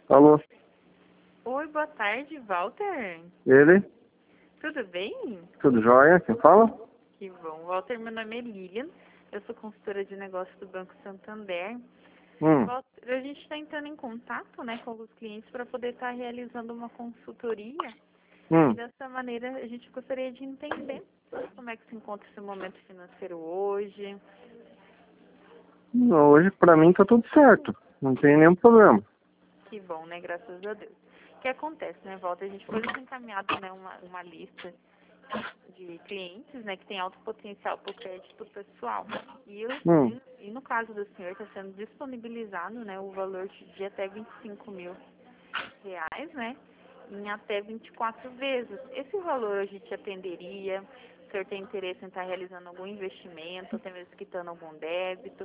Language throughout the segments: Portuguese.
Alô? Oi, boa tarde, Walter. Ele? Tudo bem? Tudo jóia? Quem fala? Que bom. Walter, meu nome é Lilian. Eu sou consultora de negócios do Banco Santander. Walter, a gente está entrando em contato, né, com os clientes para poder estar realizando uma consultoria. E dessa maneira a gente gostaria de entender como é que se encontra esse momento financeiro hoje. Não, hoje pra mim tá tudo certo. Não tem nenhum problema. Que bom, né? Graças a Deus. O que acontece, né, Walter? A gente foi encaminhado, né, uma lista de clientes, né, que tem alto potencial para o crédito pessoal. E no caso do senhor está sendo disponibilizado, né, o valor de até R$ 25.000, né, em até 24 vezes. Esse valor a gente atenderia. O senhor tem interesse em estar realizando algum investimento, até mesmo quitando algum débito?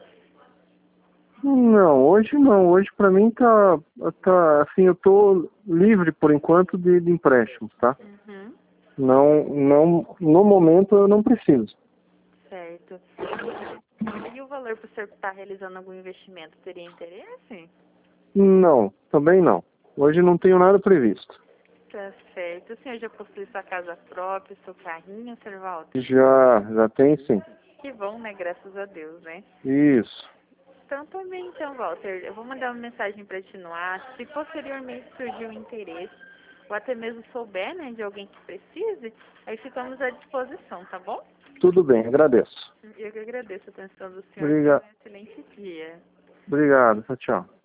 Não, hoje não. Hoje pra mim tá assim, eu tô livre por enquanto de empréstimos, tá? Uhum. Não, no momento eu não preciso. Certo. E o valor para o senhor estar realizando algum investimento, teria interesse? Não, também não. Hoje não tenho nada previsto. Tá certo. O senhor já possui sua casa própria, seu carrinho, Sr. Walter? Já tem sim. Que bom, né? Graças a Deus, né? Isso. Então, também, então, Walter, eu vou mandar uma mensagem para ti no WhatsApp. Se posteriormente surgir um interesse, ou até mesmo souber, né, de alguém que precise, aí ficamos à disposição, tá bom? Tudo bem, agradeço. Eu que agradeço a atenção do senhor. Tenha um Obrigado. excelente dia. Obrigado. Tchau, tchau.